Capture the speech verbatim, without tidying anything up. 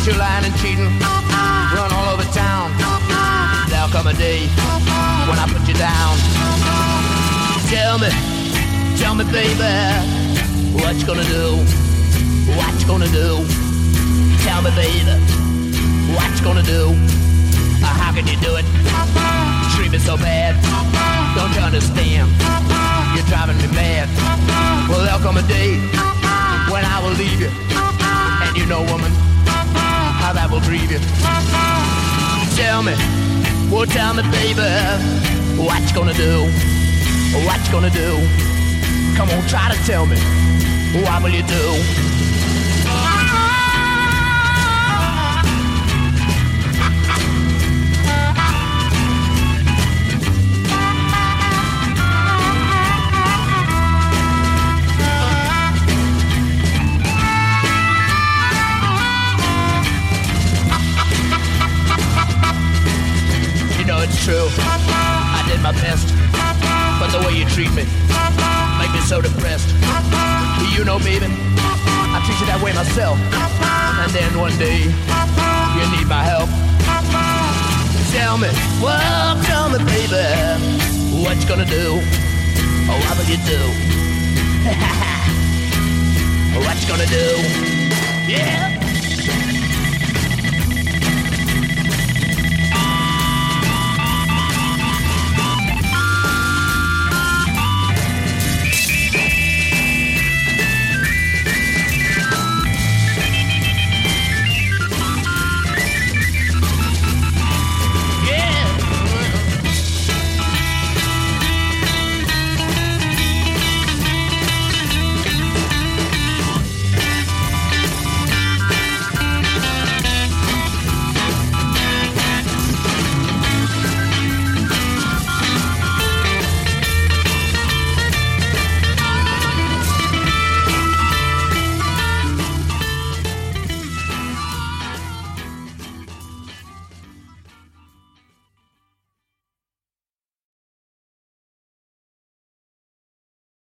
you lying and cheating, run all over town. There'll come a day when I put you down. Tell me, tell me, baby, what you gonna do? What you gonna do? Tell me, baby, what you gonna do? Uh, how can you do it? Treat me so bad. Don't you understand? You're driving me mad. Well, there'll come a day when I will leave you, and you know, woman, how that will grieve you. Tell me, well, tell me, baby, what you gonna do? What you gonna do? Come on, try to tell me. What will you do? You know it's true, I did my best, but the way you treat me make me so depressed. You know, baby, I treat you that way myself, and then one day you need my help. Tell me, well, tell me, baby, what you gonna do? Oh, what will you do? What you gonna do? Yeah.